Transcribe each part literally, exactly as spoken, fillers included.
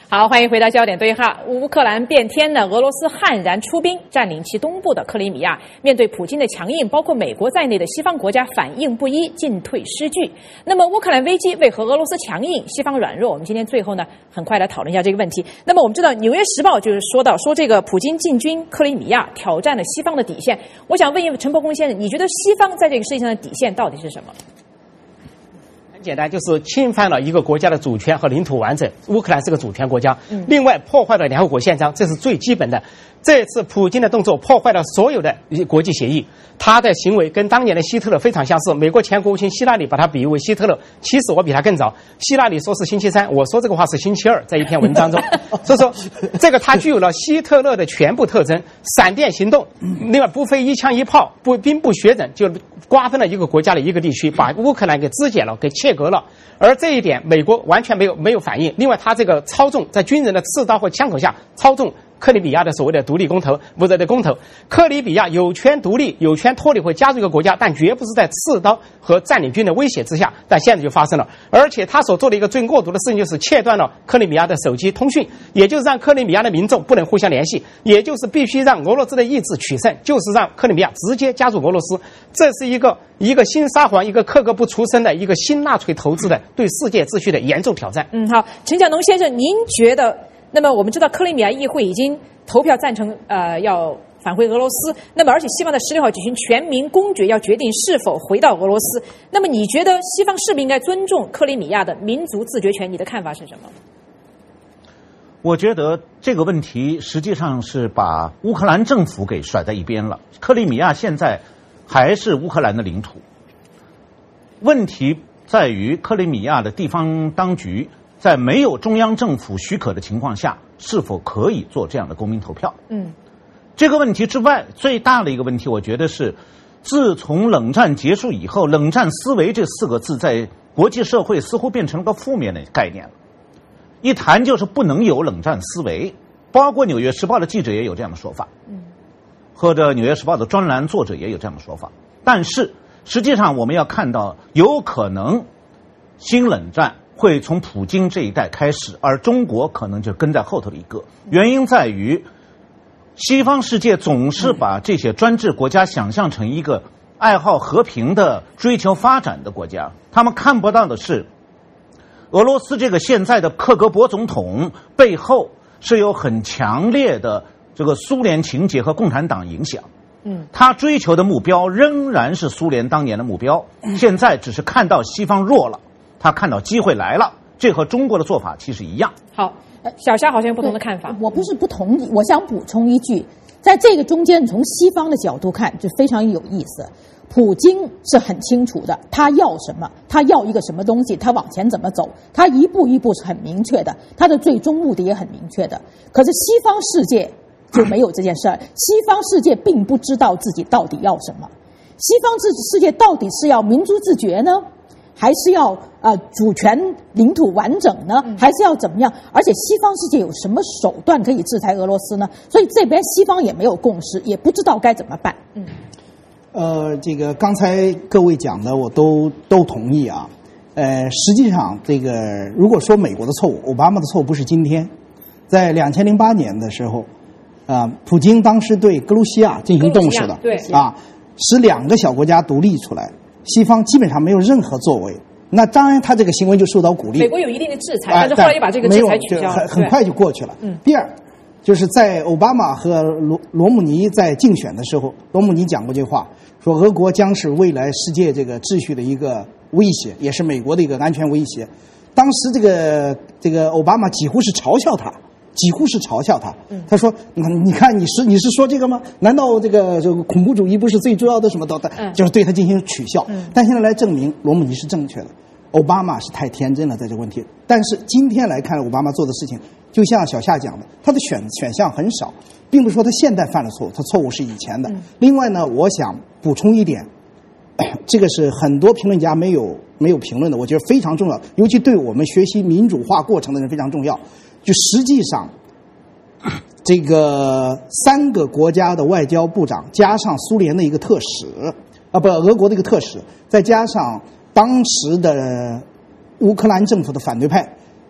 好，欢迎回到焦点对话。乌克兰变天呢，俄罗斯悍然出兵，占领其东部的克里米亚。面对普京的强硬，包括美国在内的西方国家反应不一，进退失据。那么乌克兰危机为何俄罗斯强硬，西方软弱？我们今天最后呢，很快来讨论一下这个问题。那么我们知道，《纽约时报》就是说到，说这个普京进军克里米亚，挑战了西方的底线。我想问一问陈伯公先生，你觉得西方在这个世界上的底线到底是什么？ 很简单，就是侵犯了一个国家的主权和领土完整。乌克兰是个主权国家， 嗯、 另外破坏了联合国宪章，这是最基本的。这次普京的动作破坏了所有的国际协议，他的行为跟当年的希特勒非常相似。美国前国务卿希拉里把他比喻为希特勒，其实我比他更早。希拉里说是星期三，我说这个话是星期二，在一篇文章中。所以说，这个他具有了希特勒的全部特征：闪电行动，另外不费一枪一炮，不兵不血刃，就瓜分了一个国家的一个地区，把乌克兰给肢解了，给切割了。而这一点，美国完全没有没有反应。另外，他这个操纵在军人的刺刀和枪口下操纵克里米亚的所谓的独立公投，不是的公投。克里米亚有权独立，有权脱离或加入一个国家，但绝不是在刺刀和占领军的威胁之下。但现在就发生了，而且他所做的一个最恶毒的事情，就是切断了克里米亚的手机通讯，也就是让克里米亚的民众不能互相联系，也就是必须让俄罗斯的意志取胜，就是让克里米亚直接加入俄罗斯。这是一个一个新沙皇，一个克格不出身的一个新纳粹投资的对世界秩序的严重挑战。 嗯，好，陈晓农先生，您觉得？那么我们知道，克里米亚议会已经投票赞成，呃，要返回俄罗斯。那么，而且西方在十六号举行全民公决，要决定是否回到俄罗斯。那么，你觉得西方是不是应该尊重克里米亚的民族自决权？你的看法是什么？ 我觉得这个问题实际上是把乌克兰政府给甩在一边了。克里米亚现在还是乌克兰的领土。问题在于克里米亚的地方当局在没有中央政府许可的情况下，是否可以做这样的公民投票？ 嗯， 这个问题之外，最大的一个问题，我觉得是，自从冷战结束以后，冷战思维这四个字在国际社会似乎变成了个负面的概念了。一谈就是不能有冷战思维，包括《纽约时报》的记者也有这样的说法， 嗯， 或者《纽约时报》的专栏作者也有这样的说法。但是实际上，我们要看到，有可能新冷战会从普京这一代开始，而中国可能就跟在后头的一个。原因在于，西方世界总是把这些专制国家想象成一个爱好和平的、追求发展的国家，他们看不到的是，俄罗斯这个现在的克格勃总统背后是有很强烈的这个苏联情节和共产党影响。 嗯， 他追求的目标仍然是苏联当年的目标，现在只是看到西方弱了，他看到机会来了，这和中国的做法其实一样。 好，小夏好像有不同的看法。 我不是不同意，我想补充一句，在这个中间，从西方的角度看，就非常有意思。普京是很清楚的，他要什么，他要一个什么东西，他往前怎么走，他一步一步是很明确的，他的最终目的也很明确的。可是西方世界就没有这件事儿，西方世界并不知道自己到底要什么。西方世界到底是要民族自决呢，还是要呃主权领土完整呢，还是要怎么样？而且西方世界有什么手段可以制裁俄罗斯呢？所以这边西方也没有共识，也不知道该怎么办。 嗯， 呃，这个刚才各位讲的我都都同意啊。呃，实际上这个如果说美国的错误，奥巴马的错误不是今天，在两千零八年的时候。啊，普京当时对格鲁希亚进行动手的， 对啊，使两个小国家独立出来，西方基本上没有任何作为。那当然，他这个行为就受到鼓励。 美国有一定的制裁，但是后来又把这个制裁取消了， 很很快就过去了。 嗯。 第二，就是在奥巴马和罗罗姆尼在竞选的时候，罗姆尼讲过这句话，说俄国将是未来世界这个秩序的一个威胁，也是美国的一个安全威胁。当时这个这个奥巴马几乎是嘲笑他。几乎是嘲笑他，他说：“你看，你是你是说这个吗？难道这个这个恐怖主义不是最重要的什么的？就是对他进行取笑。但现在来证明罗姆尼是正确的，奥巴马是太天真了在这个问题。但是今天来看，奥巴马做的事情，就像小夏讲的，他的选选项很少，并不是说他现在犯了错误，他错误是以前的。另外呢，我想补充一点，这个是很多评论家没有没有评论的，我觉得非常重要，尤其对我们学习民主化过程的人非常重要。”就实际上，这个三个国家的外交部长加上苏联的一个特使啊，不，俄国的一个特使，再加上当时的乌克兰政府的反对派，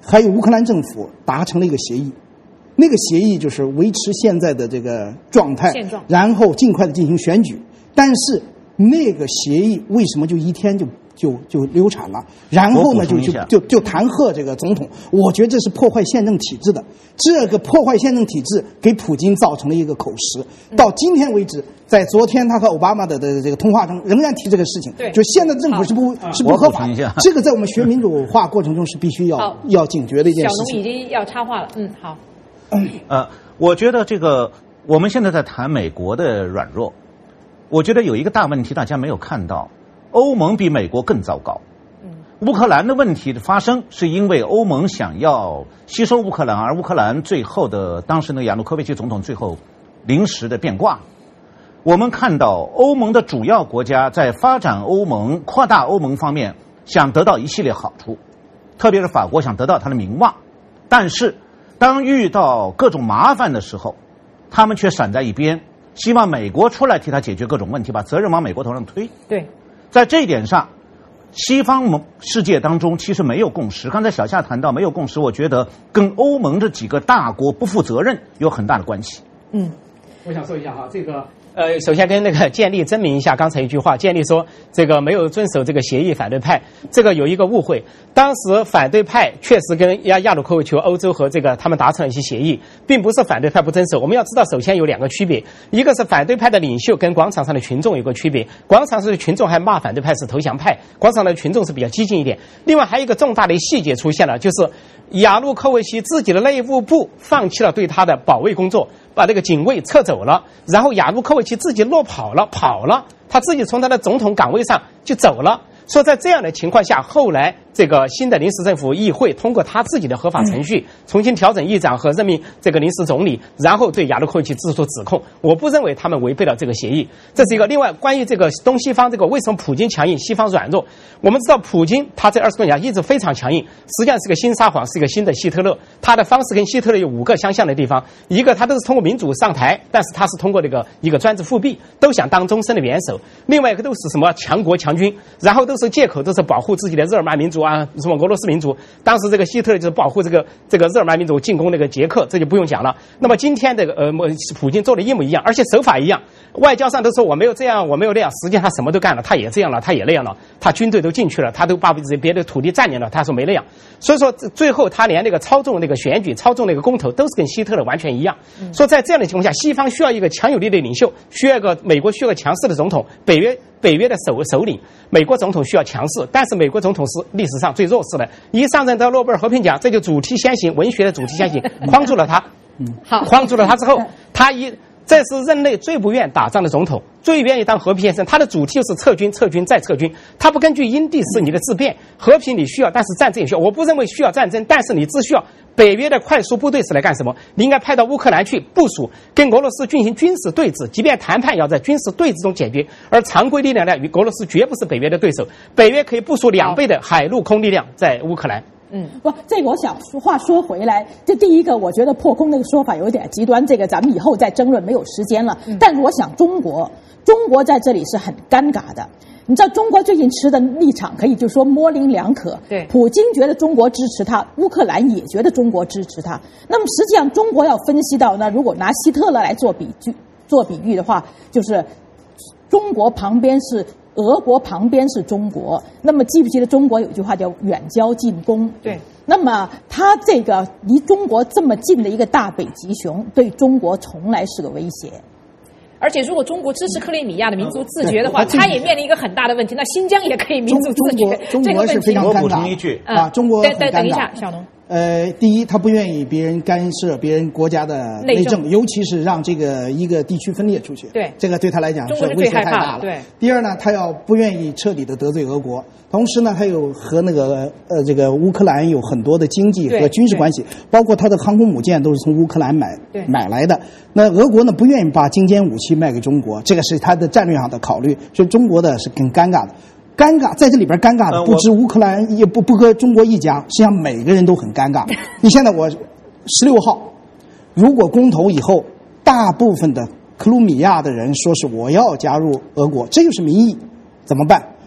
还有乌克兰政府达成了一个协议，那个协议就是维持现在的这个状态， 现状， 然后尽快的进行选举。但是那个协议为什么就一天就就就流产了？然后呢，就就就就弹劾这个总统。我觉得这是破坏宪政体制的。这个破坏宪政体制给普京造成了一个口实。到今天为止，在昨天他和奥巴马的的这个通话中，仍然提这个事情。 对， 就现在的政府是不是不合法的。这个在我们学民主化过程中是必须要要警觉的一件事情。 小农已经要插话了，嗯，好。 嗯，呃，我觉得这个我们现在在谈美国的软弱。我觉得有一个大问题大家没有看到，欧盟比美国更糟糕。乌克兰的问题的发生是因为欧盟想要吸收乌克兰，而乌克兰最后的当时那个亚努科维奇总统最后临时的变卦。我们看到欧盟的主要国家在发展欧盟、扩大欧盟方面想得到一系列好处，特别是法国想得到它的名望，但是当遇到各种麻烦的时候，他们却闪在一边，希望美国出来替他解决各种问题，把责任往美国头上推。 对， 在这一点上，西方世界当中其实没有共识。刚才小夏谈到没有共识，我觉得跟欧盟这几个大国不负责任有很大的关系。 嗯， 我想说一下哈，这个呃，首先跟那个建立证明一下刚才一句话，建立说这个没有遵守这个协议，反对派这个有一个误会。当时反对派确实跟亚亚努科维奇、欧洲和这个他们达成了一些协议，并不是反对派不遵守。我们要知道，首先有两个区别，一个是反对派的领袖跟广场上的群众有个区别，广场上的群众还骂反对派是投降派，广场上的群众是比较激进一点。另外还有一个重大的细节出现了，就是亚努科维奇自己的内务部放弃了对他的保卫工作，把这个警卫撤走了，然后亚努科维奇自己落跑了，跑了，他自己从他的总统岗位上就走了。说在这样的情况下，后来这个新的临时政府议会通过他自己的合法程序，重新调整议长和任命这个临时总理，然后对亚努科维奇提出指控。我不认为他们违背了这个协议，这是一个。另外，关于这个东西方这个为什么普京强硬，西方软弱，我们知道普京他这二十多年一直非常强硬，实际上是个新撒谎，是一个新的希特勒。他的方式跟希特勒有五个相像的地方，一个他都是通过民主上台，但是他是通过这个一个专制复辟，都想当终身的元首。另外一个都是什么强国强军，然后都是借口都是保护自己的日耳曼民族啊，什么俄罗斯民族。当时这个希特勒就是保护这个这个日耳曼民族进攻那个捷克，这就不用讲了。那么今天这个呃普京做的一模一样，而且手法一样。外交上都说我没有这样，我没有那样，实际上他什么都干了，他也这样了，他也那样了，他军队都进去了，他都把别的土地占领了，他说没那样。所以说最后他连那个操纵那个选举、操纵那个公投都是跟希特勒完全一样。说在这样的情况下，西方需要一个强有力的领袖，需要一个美国需要一个强势的总统，北约北约的首首领，美国总统需要强势，但是美国总统是历史上最弱势的。一上任得诺贝尔和平奖，这就主题先行，文学的主题先行，框住了他。嗯，好，框住了他之后，他一。这是任内最不愿打仗的总统，最愿意当和平先生。他的主题就是撤军、撤军再撤军。他不根据因地制宜的自变，和平你需要，但是战争也需要。我不认为需要战争，但是你只需要北约的快速部队是来干什么？你应该派到乌克兰去部署，跟俄罗斯进行军事对峙，即便谈判要在军事对峙中解决。而常规力量呢，与俄罗斯绝不是北约的对手。北约可以部署两倍的海陆空力量在乌克兰。 嗯，不，这个我想话说回来，这第一个，我觉得破空那个说法有点极端，这个咱们以后再争论，没有时间了。嗯、但是我想，中国，中国在这里是很尴尬的。你知道，中国最近持的立场可以就说模棱两可。 对， 普京觉得中国支持他，乌克兰也觉得中国支持他。那么实际上，中国要分析到，那如果拿希特勒来做比喻，做比喻的话，就是中国旁边是。俄国旁边是中国，那么记不记得中国有句话叫远交近攻？ 对。 那么他这个离中国这么近的一个大北极熊，对中国从来是个威胁。 而且，如果中国支持克里米亚的民族自决的话，它也面临一个很大的问题。那新疆也可以民族自决， 中国是非常尴尬。 我补充一句啊，中国很尴尬。 等一下，小农。 呃，第一，他不愿意别人干涉别人国家的内政，尤其是让这个一个地区分裂出去。 对， 这个对他来讲是威胁太大了。 对。 第二呢，他要不愿意彻底的得罪俄国，同时呢，他又和那个呃这个乌克兰有很多的经济和军事关系，包括他的航空母舰都是从乌克兰买买来的。那俄国呢，不愿意把精尖武器卖给中国，这个是他的战略上的考虑，所以中国的是更尴尬的。尴尬在这里边尴尬的不止乌克兰，也不不和中国一家，实际上每个人都很尴尬。你现在我十六号，如果公投以后，大部分的克里米亚的人说是我要加入俄国，这就是民意，怎么办？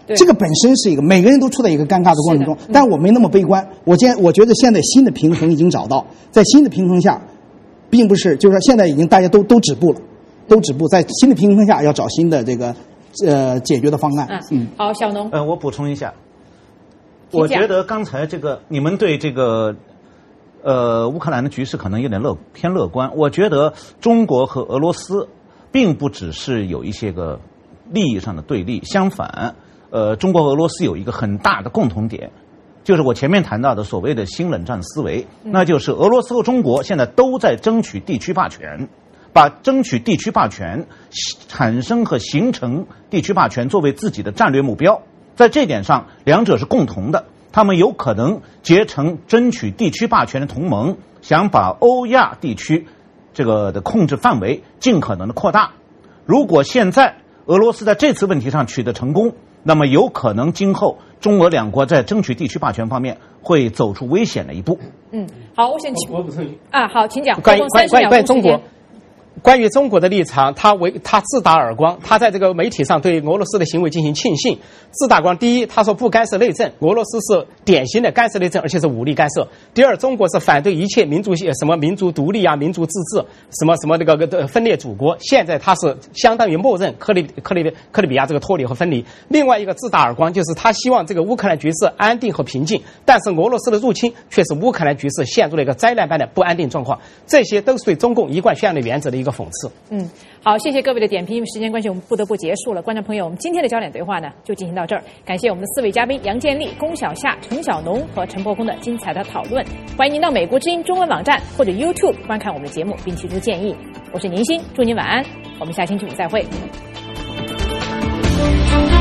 这个本身是一个每个人都处在一个尴尬的过程中， 嗯、 但我没那么悲观。我现我觉得现在新的平衡已经找到，在新的平衡下，并不是就是说现在已经大家都都止步了，都止步，在新的平衡下要找新的这个呃解决的方案。 嗯，嗯好，小农。 呃，我补充一下，我觉得刚才这个你们对这个呃乌克兰的局势可能有点乐偏乐观。我觉得中国和俄罗斯并不只是有一些个利益上的对立，相反，呃，中国和俄罗斯有一个很大的共同点，就是我前面谈到的所谓的新冷战思维，那就是俄罗斯和中国现在都在争取地区霸权，把争取地区霸权、产生和形成地区霸权作为自己的战略目标。在这点上，两者是共同的，他们有可能结成争取地区霸权的同盟，想把欧亚地区这个的控制范围尽可能的扩大。如果现在俄罗斯在这次问题上取得成功，那么有可能今后中俄两国在争取地区霸权方面会走出危险的一步。 嗯，好，我先请我补充一句啊，好，请讲。 关于关于关于关于中国。关于中国的立场，他为他自打耳光，他在这个媒体上对俄罗斯的行为进行庆幸。自打光，第一，他说不干涉内政，俄罗斯是典型的干涉内政，而且是武力干涉。第二，中国是反对一切民族什么民族独立啊、民族自治，什么什么那个个分裂祖国。现在他是相当于默认克里克里克里米亚这个脱离和分离。另外一个自打耳光就是他希望这个乌克兰局势安定和平静，但是俄罗斯的入侵却使乌克兰局势陷入了一个灾难般的不安定状况。这些都是对中共一贯宣扬的原则的一个讽刺。 嗯，好，谢谢各位的点评。因为时间关系，我们不得不结束了。观众朋友，我们今天的焦点对话呢，就进行到这儿。感谢我们的四位嘉宾杨建立、龚小夏、陈小农和陈伯公的精彩的讨论。欢迎您到美国之音中文网站或者 YouTube 观看我们的节目，并提出建议。我是宁鑫，祝您晚安，我们下星期五再会。